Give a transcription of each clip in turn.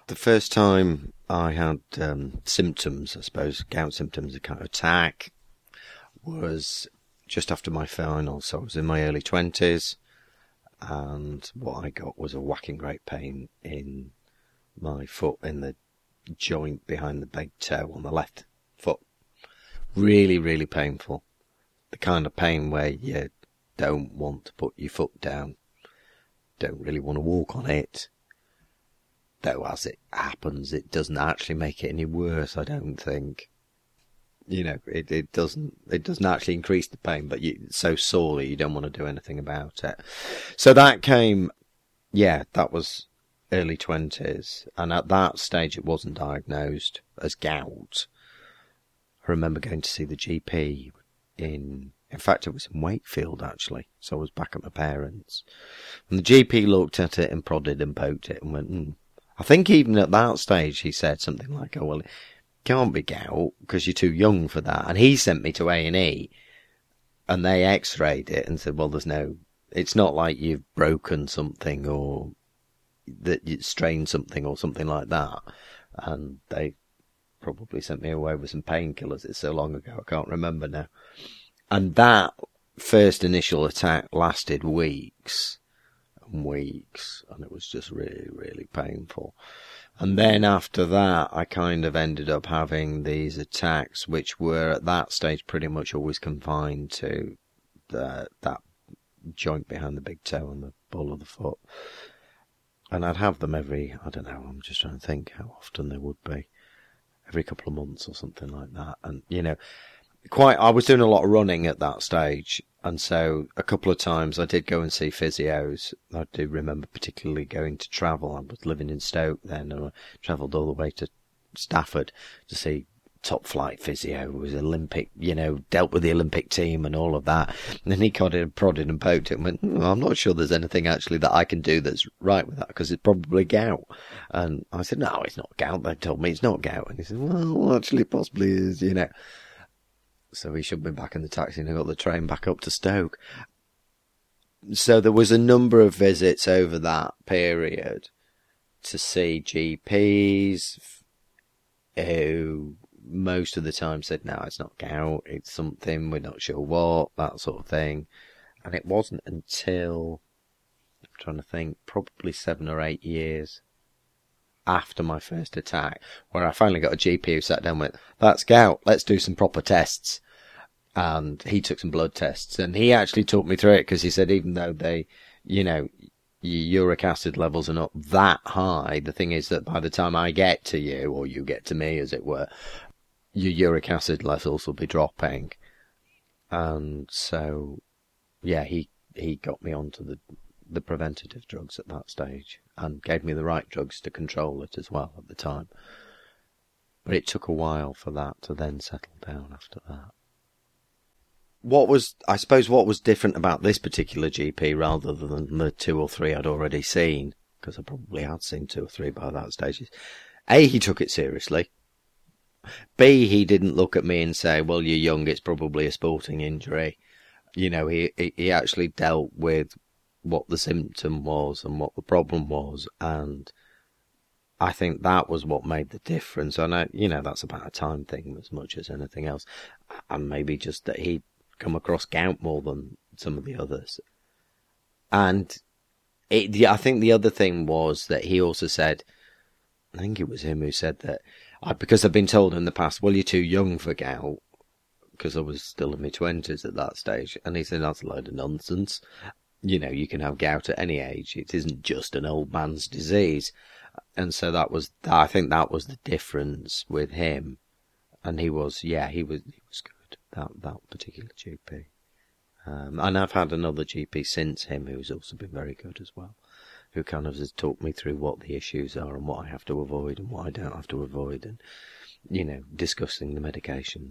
The first time I had symptoms, I suppose, gout symptoms, a kind of attack, was just after my finals. So I was in my early 20s, and what I got was a whacking great pain in my foot, in the joint behind the big toe on the left foot. Really, really painful. The kind of pain where you don't want to put your foot down, don't really want to walk on it. Though as it happens, it doesn't actually make it any worse, I don't think. You know, it doesn't actually increase the pain, but it's so sorely you don't want to do anything about it. So that came, that was early 20s, and at that stage it wasn't diagnosed as gout. I remember going to see the GP in fact it was in Wakefield actually, so I was back at my parents'. And the GP looked at it and prodded and poked it and went, I think even at that stage he said something like, oh, well, it can't be gout because you're too young for that. And he sent me to A&E and they x-rayed it and said, well, it's not like you've broken something or that you strained something or something like that. And they probably sent me away with some painkillers. It's so long ago, I can't remember now. And that first initial attack lasted weeks. Weeks, and it was just really, really painful. And then after that, I kind of ended up having these attacks, which were at that stage pretty much always confined to that joint behind the big toe and the ball of the foot. And I'd have them I'm just trying to think how often they would be. Every couple of months or something like that. And, I was doing a lot of running at that stage. And so a couple of times I did go and see physios. I do remember particularly going to travel. I was living in Stoke then, and I travelled all the way to Stafford to see top flight physio who was Olympic, dealt with the Olympic team and all of that. And then he prodded and poked it and went, I'm not sure there's anything actually that I can do that's right with that because it's probably gout. And I said, no, it's not gout. They told me it's not gout. And he said, well, actually it possibly is, So he shoved me back in the taxi and I got the train back up to Stoke. So there was a number of visits over that period to see GPs who most of the time said, no, it's not gout, it's something, we're not sure what, that sort of thing. And it wasn't until, I'm trying to think, probably 7 or 8 years after my first attack, where I finally got a GP who sat down and went, that's gout, let's do some proper tests. And he took some blood tests, and he actually talked me through it, because he said even though they, your uric acid levels are not that high, the thing is that by the time I get to you, or you get to me as it were, your uric acid levels will be dropping. And so, he got me onto the preventative drugs at that stage, and gave me the right drugs to control it as well at the time. But it took a while for that to then settle down after that. What was different about this particular GP rather than the 2 or 3 I'd already seen, because I probably had seen 2 or 3 by that stage, is A, he took it seriously. B, he didn't look at me and say, well, you're young, it's probably a sporting injury. He actually dealt with what the symptom was and what the problem was, and I think that was what made the difference. And that's about a time thing as much as anything else, and maybe just that he'd come across gout more than some of the others. And I think the other thing was that he also said, I think it was him who said that, because I've been told in the past, well, you're too young for gout, because I was still in my 20s at that stage. And he said, that's a load of nonsense. You can have gout at any age. It isn't just an old man's disease. And so I think that was the difference with him. And he was good, that particular GP. And I've had another GP since him who's also been very good as well, who kind of has talked me through what the issues are and what I have to avoid and what I don't have to avoid, and, discussing the medication.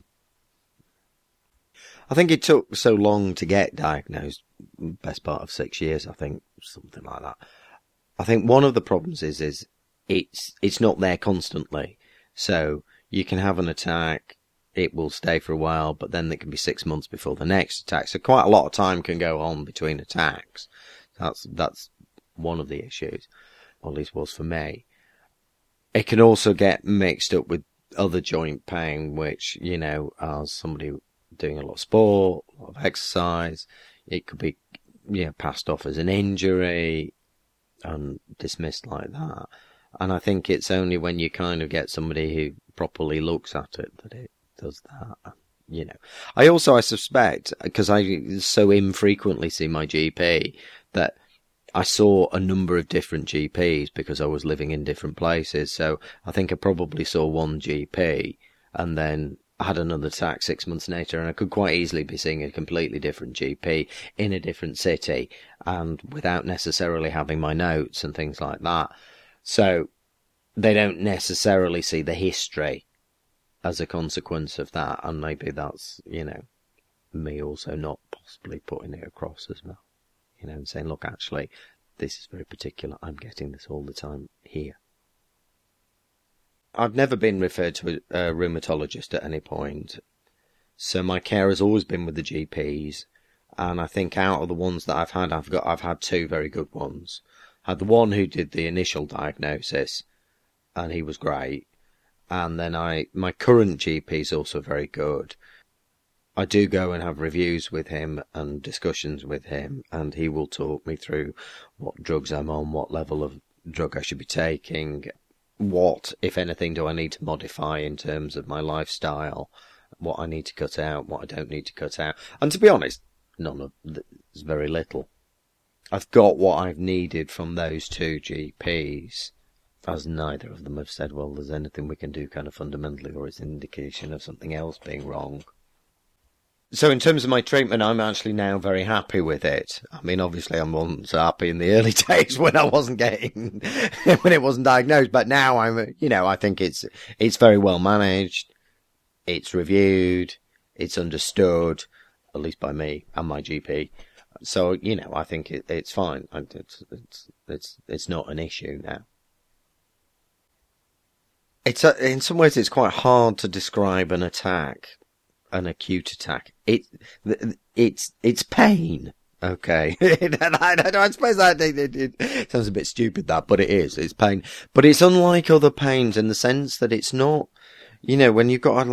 I think it took so long to get diagnosed, best part of 6 years, I think, something like that. I think one of the problems is it's not there constantly. So you can have an attack, it will stay for a while, but then it can be 6 months before the next attack. So quite a lot of time can go on between attacks. That's one of the issues, or at least was for me. It can also get mixed up with other joint pain, which, as somebody doing a lot of sport, a lot of exercise, it could be, passed off as an injury and dismissed like that. And I think it's only when you kind of get somebody who properly looks at it that it does that. I suspect, because I so infrequently see my GP, that I saw a number of different GPs because I was living in different places. So I think I probably saw one GP and then had another attack 6 months later, and I could quite easily be seeing a completely different GP in a different city and without necessarily having my notes and things like that. So they don't necessarily see the history as a consequence of that, and maybe that's, me also not possibly putting it across as well, and saying, look, actually, this is very particular. I'm getting this all the time here. I've never been referred to a rheumatologist at any point, so my care has always been with the GPs, and I think out of the ones that I've had two very good ones. I had the one who did the initial diagnosis, and he was great. And then my current GP is also very good. I do go and have reviews with him and discussions with him, and he will talk me through what drugs I'm on, what level of drug I should be taking, what, if anything, do I need to modify in terms of my lifestyle, what I need to cut out, what I don't need to cut out. And to be honest, none of it's very little. I've got what I've needed from those two GPs, as neither of them have said, well, there's anything we can do kind of fundamentally, or it's an indication of something else being wrong. So in terms of my treatment, I'm actually now very happy with it. I mean, obviously I wasn't so happy in the early days when I wasn't getting, when it wasn't diagnosed, but now I think it's very well managed, it's reviewed, it's understood, at least by me and my GP. So, I think it's fine. It's not an issue now. In some ways, it's quite hard to describe an acute attack. It's pain. Okay. I suppose that it sounds a bit stupid, but it is. It's pain. But it's unlike other pains in the sense that it's not, when you've got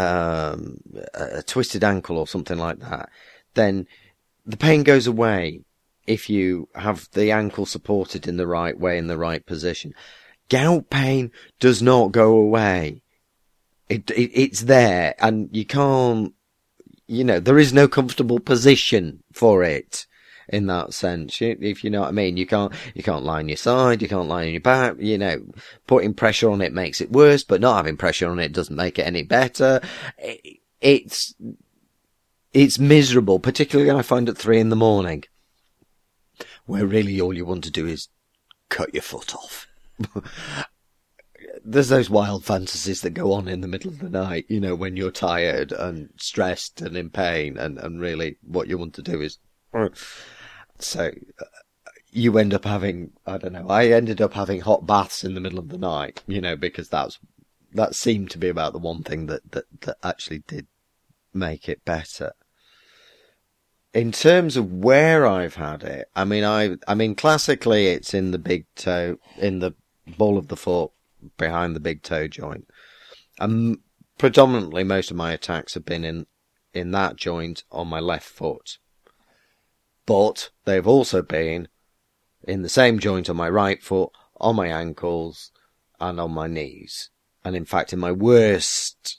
a twisted ankle or something like that, then the pain goes away if you have the ankle supported in the right way, in the right position. Gout pain does not go away. It's there, and you can't, there is no comfortable position for it in that sense, if you know what I mean. You can't lie on your side, you can't lie on your back, putting pressure on it makes it worse, but not having pressure on it doesn't make it any better. It's miserable, particularly I find at 3 a.m, where really all you want to do is cut your foot off. There's those wild fantasies that go on in the middle of the night, when you're tired and stressed and in pain, and really what you want to do is... So you end up having, I ended up having hot baths in the middle of the night, because that seemed to be about the one thing that actually did make it better. In terms of where I've had it, I mean, classically it's in the big toe, in the ball of the foot, behind the big toe joint. Predominantly, most of my attacks have been in that joint on my left foot. But they've also been in the same joint on my right foot, on my ankles, and on my knees. And in fact, in my worst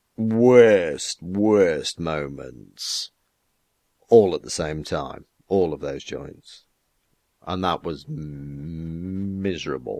moments, all at the same time, all of those joints. And that was miserable.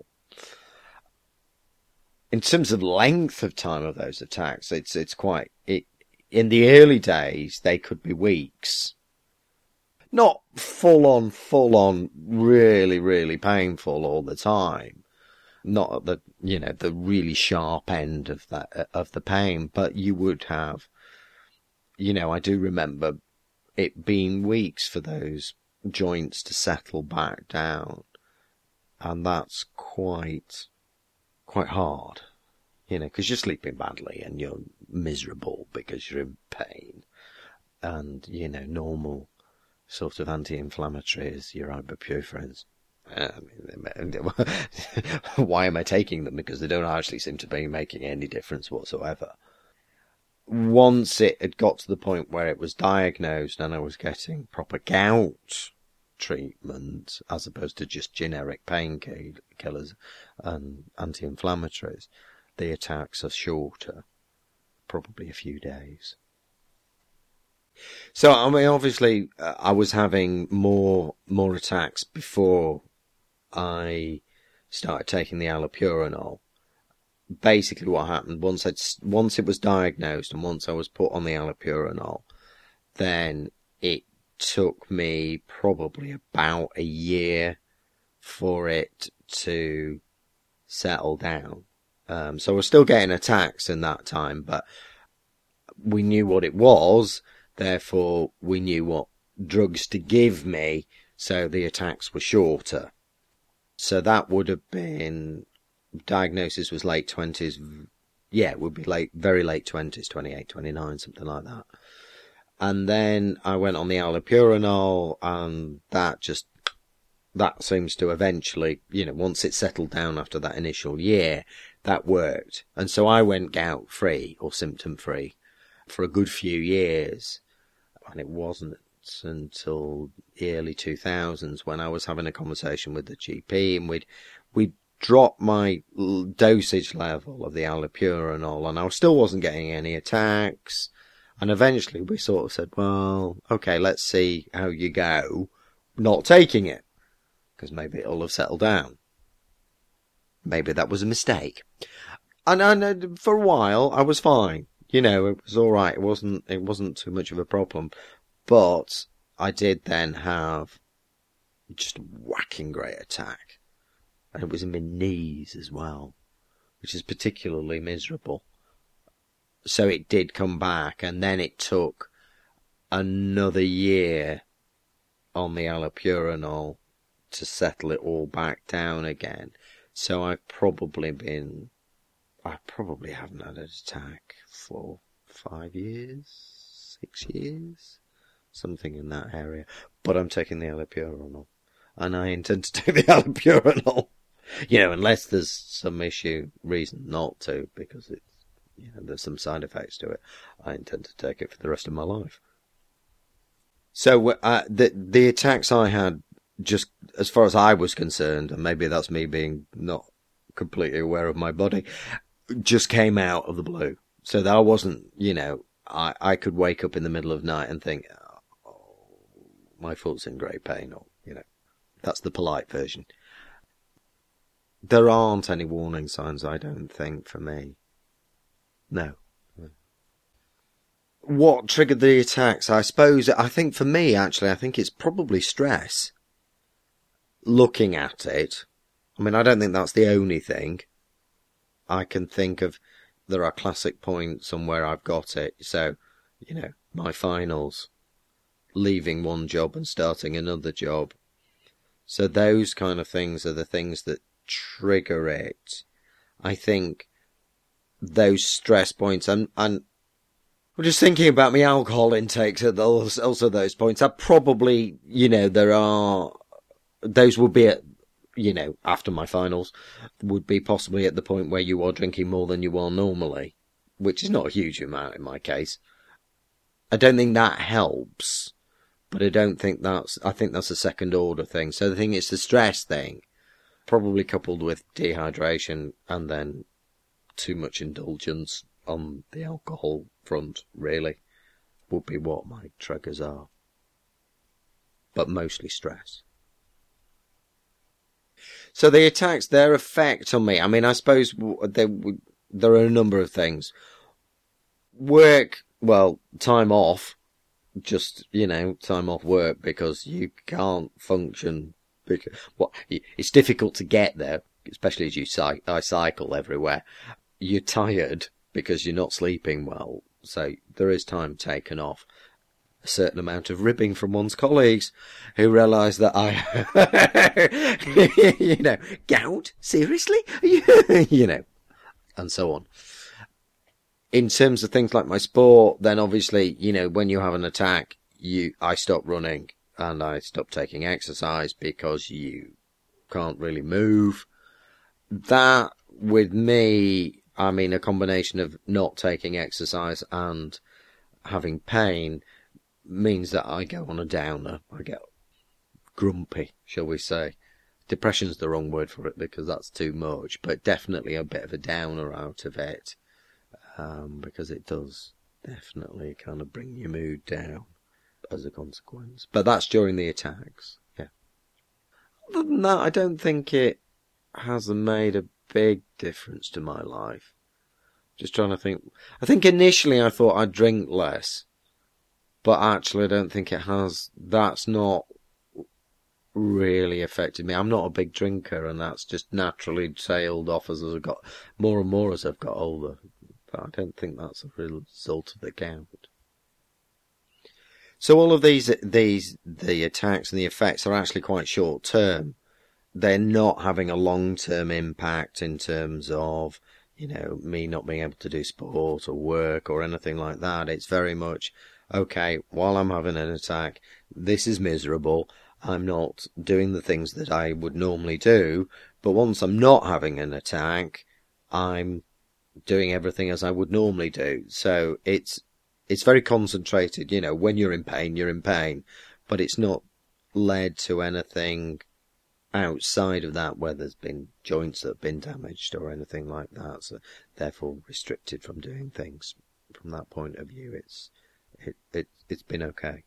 In terms of length of time of those attacks, it's quite... in the early days, they could be weeks. Not full on, really, really painful all the time. Not at the, the really sharp end of the pain, but you would have, I do remember it being weeks for those joints to settle back down. And that's quite hard, because you're sleeping badly and you're miserable because you're in pain. And, normal sort of anti-inflammatories, your ibuprofens, Why am I taking them? Because they don't actually seem to be making any difference whatsoever. Once it had got to the point where it was diagnosed and I was getting proper gout treatment, as opposed to just generic painkillers and anti-inflammatories, the attacks are shorter, probably a few days. So, I mean, obviously, I was having more attacks before I started taking the allopurinol. Basically, what happened once it was diagnosed and once I was put on the allopurinol, then it took me probably about a year for it to settle down. So I was still getting attacks in that time, but we knew what it was. Therefore, we knew what drugs to give me, so the attacks were shorter. So that would have been, diagnosis was late 20s. Yeah, it would be very late 20s, 28, 29, something like that. And then I went on the allopurinol, and that seems to eventually, once it settled down after that initial year, that worked. And so I went gout-free or symptom-free for a good few years. And it wasn't until the early 2000s when I was having a conversation with the GP, and we'd dropped my dosage level of the allopurinol, and I still wasn't getting any attacks. And eventually we sort of said, well, okay, let's see how you go not taking it, because maybe it'll have settled down. Maybe that was a mistake. And for a while I was fine. It was all right. It wasn't too much of a problem. But I did then have just a whacking great attack. And it was in my knees as well, which is particularly miserable. So it did come back, and then it took another year on the allopurinol to settle it all back down again. So I probably haven't had an attack for 5 years, 6 years, something in that area. But I'm taking the allopurinol, and I intend to take the allopurinol. Unless there's some reason not to, because it's, there's some side effects to it. I intend to take it for the rest of my life. So the attacks I had, just as far as I was concerned, and maybe that's me being not completely aware of my body, just came out of the blue. So that I wasn't, I could wake up in the middle of the night and think, oh, my foot's in great pain, or, that's the polite version. There aren't any warning signs, I don't think, for me. No. What triggered the attacks? I think for me, actually, I think it's probably stress. Looking at it, I mean, I don't think that's the only thing. I can think of, there are classic points on where I've got it. So, my finals, leaving one job and starting another job. So those kind of things are the things that trigger it. I think those stress points, and I'm just thinking about my alcohol intakes at also those points. I probably, those would be at, after my finals, would be possibly at the point where you are drinking more than you are normally, which is not a huge amount in my case. I don't think that helps, but I think that's a second order thing. So the thing is the stress thing, probably coupled with dehydration and then too much indulgence on the alcohol front, really, would be what my triggers are. But mostly stress. So the attacks, their effect on me, I mean, I suppose there are a number of things. Work, well, time off, just, time off work because you can't function. It's difficult to get there, especially as I cycle everywhere. You're tired because you're not sleeping well, so there is time taken off. A certain amount of ribbing from one's colleagues who realise that gout? Seriously? And so on. In terms of things like my sport, then obviously, when you have an attack, I stop running and I stop taking exercise because you can't really move. That, with me, I mean, a combination of not taking exercise and having pain means that I go on a downer. I get grumpy, shall we say. Depression's the wrong word for it because that's too much, but definitely a bit of a downer out of it, because it does definitely kind of bring your mood down as a consequence. But that's during the attacks, yeah. Other than that, I don't think it has made a big difference to my life. Just trying to think. I think initially I thought I'd drink less, but actually I don't think it has. That's not really affected me. I'm not a big drinker, and that's just naturally tailed off as I've got more and more as I've got older. But I don't think that's a result of the gout. So all of the attacks and the effects are actually quite short term. They're not having a long-term impact in terms of, me not being able to do sport or work or anything like that. It's very much, okay, while I'm having an attack, this is miserable. I'm not doing the things that I would normally do, but once I'm not having an attack, I'm doing everything as I would normally do. So it's very concentrated. When you're in pain, but it's not led to anything outside of that where there's been joints that have been damaged or anything like that. So therefore restricted from doing things. From that point of view, it's been okay.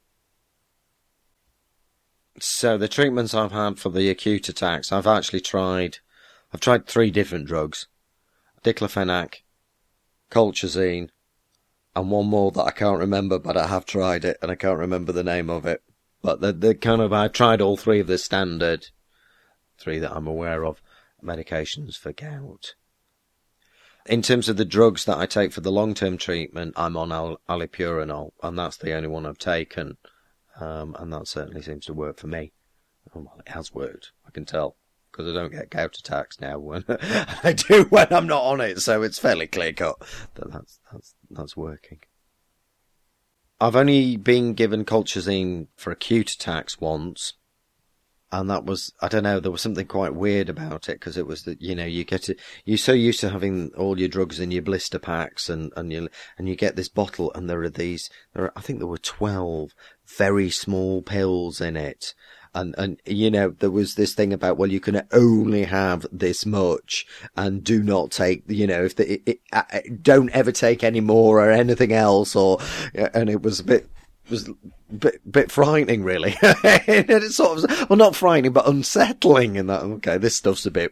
So the treatments I've had for the acute attacks, I've tried 3 different drugs. Diclofenac, colchicine, and one more that I can't remember, but I have tried it, and I can't remember the name of it. But I've tried all 3 of the standard, 3 that I'm aware of, medications for gout. In terms of the drugs that I take for the long-term treatment, I'm on allopurinol, and that's the only one I've taken. And that certainly seems to work for me. Well, it has worked, I can tell, because I don't get gout attacks now when I do when I'm not on it, so it's fairly clear cut that that's working. I've only been given colchicine for acute attacks once, and that was, I don't know, there was something quite weird about it, because it was that, you're so used to having all your drugs in your blister packs, and you get this bottle, and I think there were 12 very small pills in it. And there was this thing about, well, you can only have this much, and do not take, don't ever take any more or anything else, and it was a bit frightening, really. It sort of, well, not frightening, but unsettling, and that, okay, this stuff's a bit.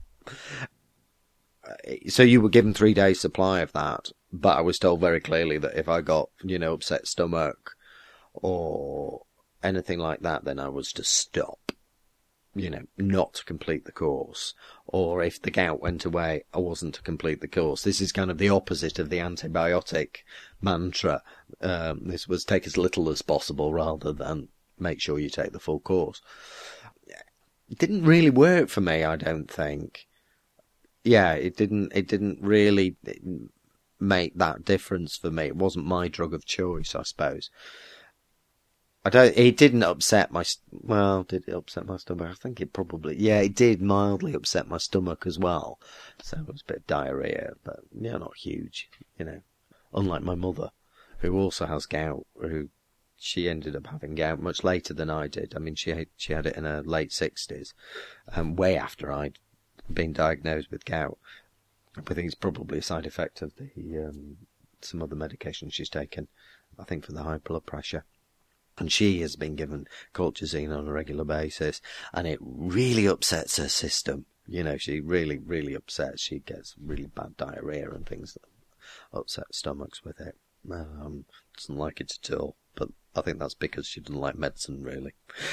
So you were given 3 days supply of that, but I was told very clearly that if I got, upset stomach or anything like that, then I was to stop, not to complete the course. Or if the gout went away, I wasn't to complete the course. This is kind of the opposite of the antibiotic mantra. This was take as little as possible rather than make sure you take the full course. It didn't really work for me, I don't think. Yeah, it didn't really make that difference for me. It wasn't my drug of choice, I suppose. It didn't upset did it upset my stomach? I think it did mildly upset my stomach as well. So it was a bit of diarrhea, but not huge, Unlike my mother, who also has gout, she ended up having gout much later than I did. I mean, she had it in her late 60s, way after I'd been diagnosed with gout. I think it's probably a side effect of some other medication she's taken, I think for the high blood pressure. And she has been given colchicine on a regular basis, and it really upsets her system. She really, really upsets. She gets really bad diarrhea and things that upset stomachs with it. Doesn't like it at all, but I think that's because she doesn't like medicine, really.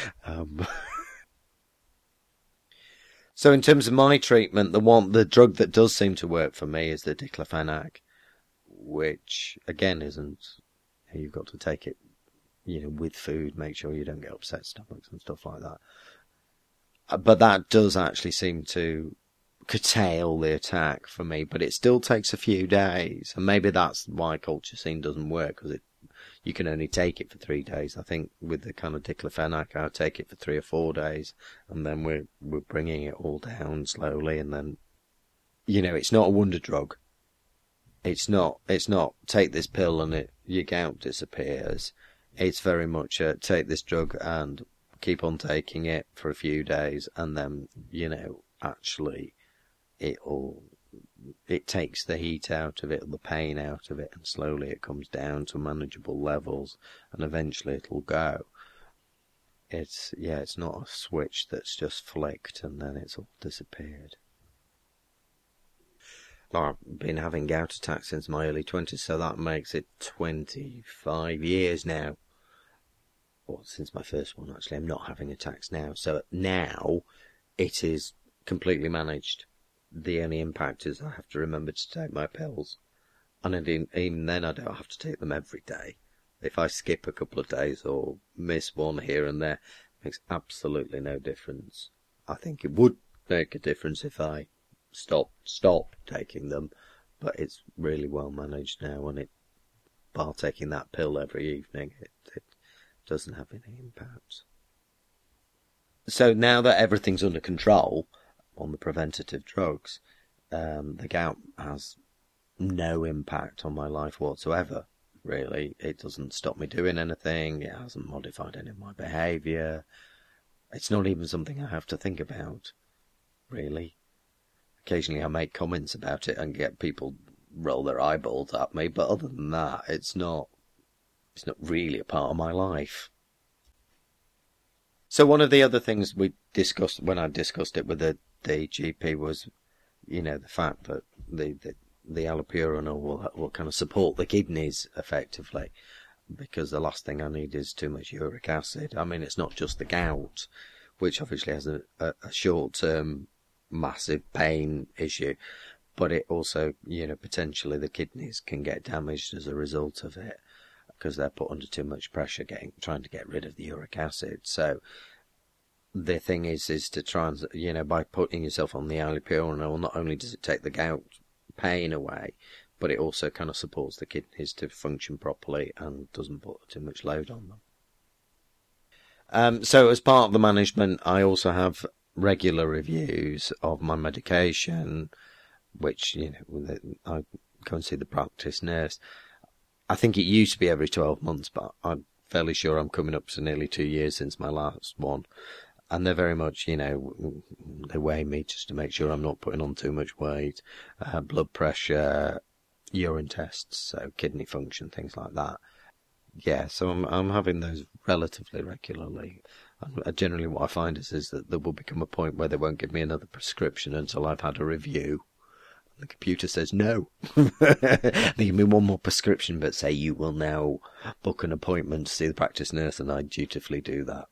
So in terms of my treatment, the drug that does seem to work for me is the diclofenac, which again isn't. You've got to take it, with food, make sure you don't get upset stomachs and stuff like that. But that does actually seem to curtail the attack for me, but it still takes a few days, and maybe that's why colchicine doesn't work, because you can only take it for 3 days. I think with the kind of diclofenac, I'll take it for 3 or 4 days, and then we're bringing it all down slowly, and then, it's not a wonder drug. It's not take this pill and your gout disappears. It's very much take this drug and keep on taking it for a few days, and then, actually it takes the heat out of it, the pain out of it, and slowly it comes down to manageable levels, and eventually it'll go. It's not a switch that's just flicked and then it's all disappeared. I've been having gout attacks since my early 20s, so that makes it 25 years now. Well, since my first one, actually. I'm not having attacks now. So now it is completely managed. The only impact is I have to remember to take my pills. And even then I don't have to take them every day. If I skip a couple of days or miss one here and there, it makes absolutely no difference. I think it would make a difference if I stop taking them, but it's really well managed now, and bar taking that pill every evening, it doesn't have any impact. So now that everything's under control on the preventative drugs, the gout has no impact on my life whatsoever, really. It doesn't stop me doing anything, it hasn't modified any of my behaviour. It's not even something I have to think about, really. Occasionally I make comments about it and get people roll their eyeballs at me, but other than that, it's not really a part of my life. So one of the other things we discussed when I discussed it with the GP was, the fact that the allopurinol will kind of support the kidneys effectively, because the last thing I need is too much uric acid. I mean, it's not just the gout, which obviously has a short-term massive pain issue, but it also, potentially the kidneys can get damaged as a result of it, because they're put under too much pressure trying to get rid of the uric acid. So the thing is to try and, by putting yourself on the allopurinol, not only does it take the gout pain away, but it also kind of supports the kidneys to function properly and doesn't put too much load on them. So as part of the management, I also have regular reviews of my medication, which, I go and see the practice nurse. I think it used to be every 12 months, but I'm fairly sure I'm coming up to nearly 2 years since my last one. And they're very much, they weigh me just to make sure I'm not putting on too much weight, blood pressure, urine tests, so kidney function, things like that. Yeah, so I'm having those relatively regularly. And generally what I find is that there will become a point where they won't give me another prescription until I've had a review. The computer says no. They give me one more prescription, but say you will now book an appointment to see the practice nurse, and I dutifully do that.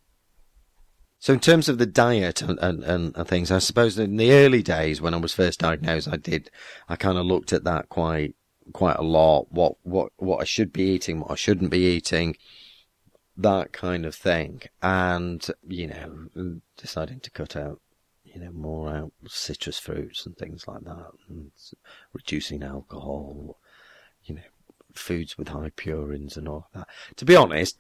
So in terms of the diet and things, I suppose in the early days when I was first diagnosed, I kind of looked at that quite a lot. What I should be eating, what I shouldn't be eating, that kind of thing. And, deciding to cut out, more out citrus fruits and things like that, and reducing alcohol, foods with high purines and all that. To be honest,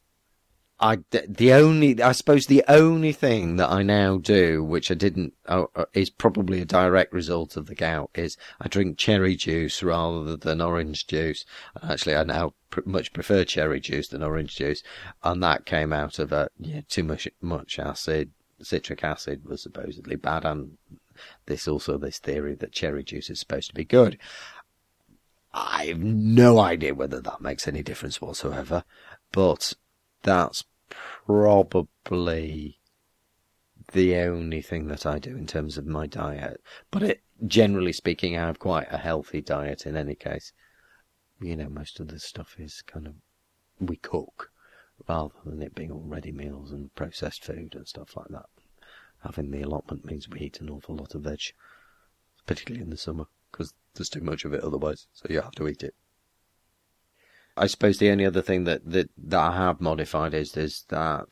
I suppose the only thing that I now do, which I didn't, is probably a direct result of the gout, is I drink cherry juice rather than orange juice. Actually, I now much prefer cherry juice than orange juice, and that came out of too much acid. Citric acid was supposedly bad, and this theory that cherry juice is supposed to be good. I've no idea whether that makes any difference whatsoever, but that's probably the only thing that I do in terms of my diet. But generally speaking, I have quite a healthy diet in any case. Most of the stuff is kind of, we cook, rather than it being all ready meals and processed food and stuff like that. Having the allotment means we eat an awful lot of veg, particularly in the summer, because there's too much of it otherwise, so you have to eat it. I suppose the only other thing that I have modified is that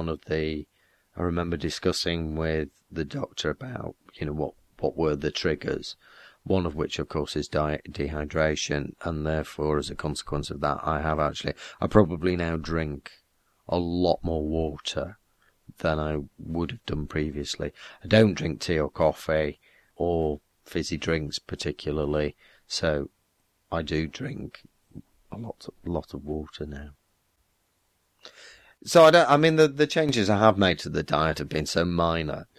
I remember discussing with the doctor about, what were the triggers. one of which, of course, is dehydration, and therefore, as a consequence of that, I probably now drink a lot more water than I would have done previously. I don't drink tea or coffee or fizzy drinks particularly, so I do drink a lot of water now. So the changes I have made to the diet have been so minor,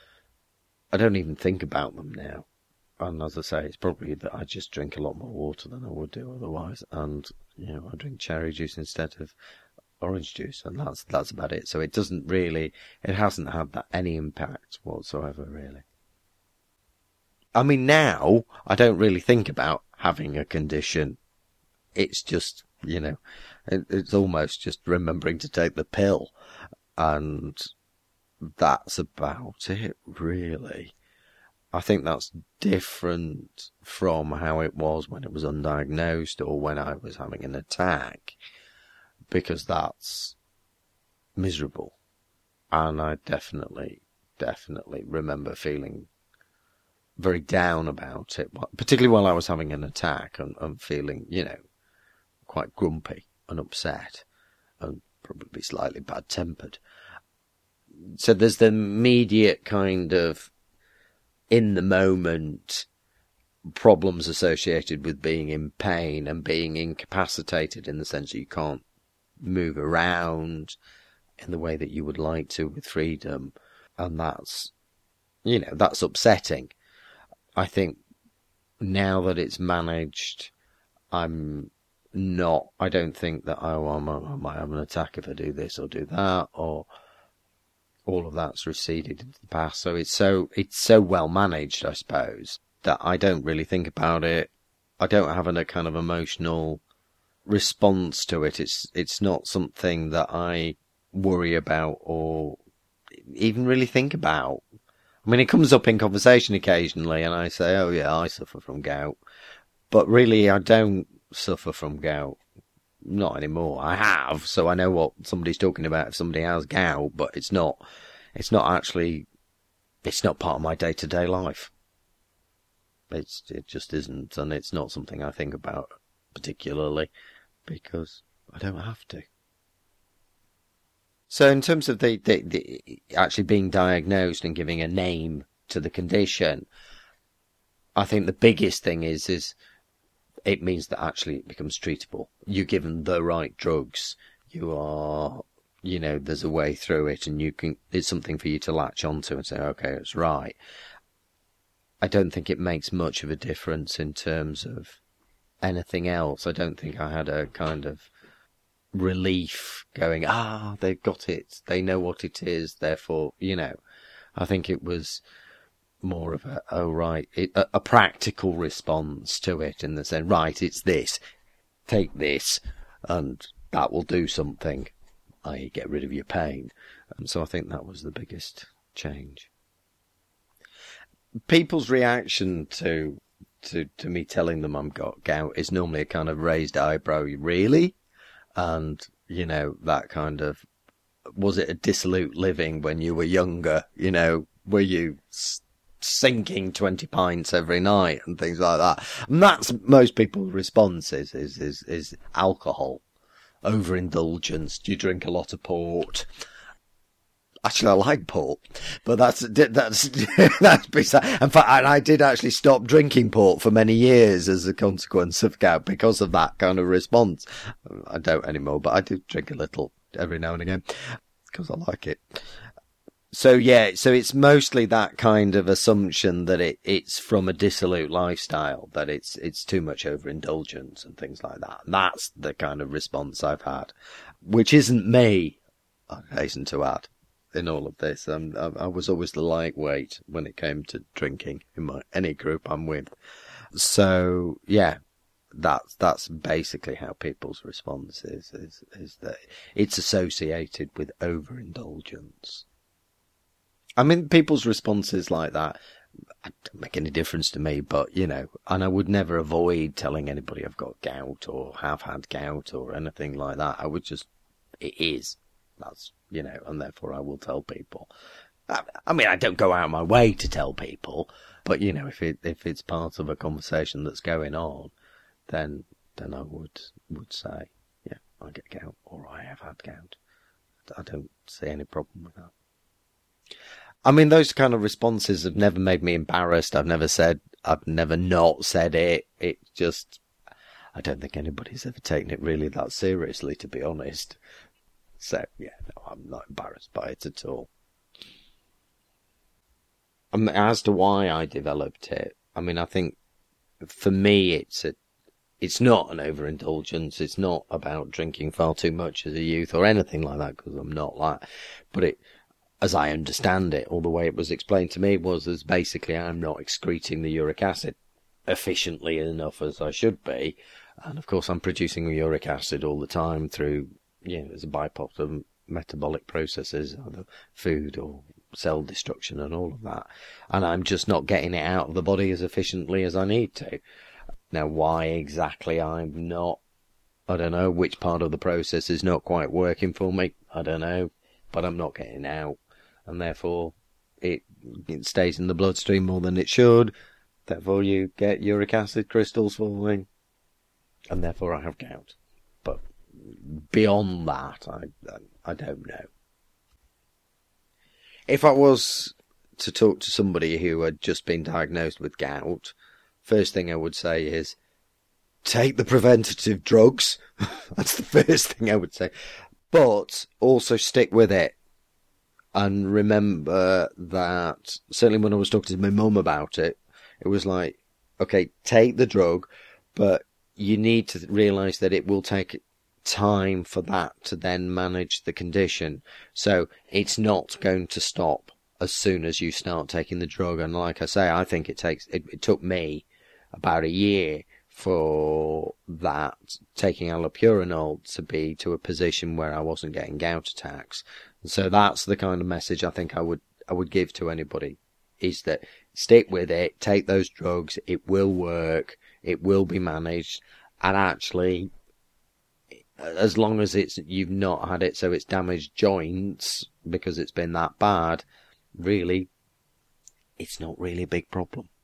I don't even think about them now. And as I say, it's probably that I just drink a lot more water than I would do otherwise, and I drink cherry juice instead of orange juice, and that's about it. So it hasn't had any impact whatsoever, really. I mean, now I don't really think about having a condition. It's just, it's almost just remembering to take the pill, and that's about it, really. I think that's different from how it was when it was undiagnosed or when I was having an attack, because that's miserable. And I definitely remember feeling very down about it, particularly while I was having an attack and feeling, quite grumpy and upset and probably slightly bad-tempered. So there's the immediate kind of in the moment problems associated with being in pain and being incapacitated in the sense that you can't move around in the way that you would like to with freedom. And that's upsetting. I think now that it's managed, I don't think that, I might have an attack if I do this or do that, or all of that's receded into the past. So it's so well managed, I suppose, that I don't really think about it. I don't have a kind of emotional response to it. It's not something that I worry about or even really think about. I mean, it comes up in conversation occasionally, and I say, oh yeah, I suffer from gout. But really, I don't suffer from gout. Not anymore. I have, so I know what somebody's talking about if somebody has gout, but it's not part of my day-to-day life. It just isn't, and it's not something I think about particularly, because I don't have to. So in terms of the actually being diagnosed and giving a name to the condition, I think the biggest thing is it means that actually it becomes treatable. You're given the right drugs. You are, there's a way through it, and it's something for you to latch onto and say, okay, it's right. I don't think it makes much of a difference in terms of anything else. I don't think I had a kind of relief going, they've got it, they know what it is, therefore, I think it was more of a practical response to it, in the sense, right, it's this, take this, and that will do something, i.e. get rid of your pain. And so I think that was the biggest change. People's reaction to me telling them I've got gout is normally a kind of raised eyebrow, really? And, that kind of, was it a dissolute living when you were younger? Were you sinking 20 pints every night and things like that? And that's most people's response is alcohol, overindulgence. Do you drink a lot of port? Actually, I like port, but that's beside. In fact, I did actually stop drinking port for many years as a consequence of gout because of that kind of response. I don't anymore, but I do drink a little every now and again because I like it. So yeah, so it's mostly that kind of assumption that it's from a dissolute lifestyle, that it's too much overindulgence and things like that. And that's the kind of response I've had, which isn't me, I hasten to add. In all of this, I was always the lightweight when it came to drinking in any group I'm with. So yeah, that's basically how people's response is that it's associated with overindulgence. I mean, people's responses like that don't make any difference to me, but and I would never avoid telling anybody I've got gout or have had gout or anything like that. I would just, it is. That's, and therefore I will tell people. I mean, I don't go out of my way to tell people, But if it's part of a conversation that's going on, then I would say, yeah, I get gout, or I have had gout. I don't see any problem with that. I mean, those kind of responses have never made me embarrassed. I've never not said it. It just, I don't think anybody's ever taken it really that seriously, to be honest. So, yeah, no, I'm not embarrassed by it at all. As to why I developed it, I mean, I think for me it's not an overindulgence. It's not about drinking far too much as a youth or anything like that, because I'm not like, but as I understand it, all the way it was explained to me was as basically I'm not excreting the uric acid efficiently enough as I should be. And of course I'm producing uric acid all the time through, as a byproduct of metabolic processes, either food or cell destruction and all of that. And I'm just not getting it out of the body as efficiently as I need to. Now, why exactly I'm not, I don't know. Which part of the process is not quite working for me, I don't know. But I'm not getting out. And therefore, it stays in the bloodstream more than it should. Therefore, you get uric acid crystals forming. And therefore, I have gout. But beyond that, I don't know. If I was to talk to somebody who had just been diagnosed with gout, first thing I would say is, take the preventative drugs. That's the first thing I would say. But also stick with it. And remember that, certainly when I was talking to my mum about it, it was like, okay, take the drug, but you need to realise that it will take time for that to then manage the condition. So it's not going to stop as soon as you start taking the drug. And like I say, I think it took me about a year for that, taking allopurinol, to be to a position where I wasn't getting gout attacks. And so that's the kind of message I think I would give to anybody, is that stick with it, take those drugs, it will work, it will be managed, and actually, as long as you've not had it so it's damaged joints because it's been that bad, really, it's not really a big problem.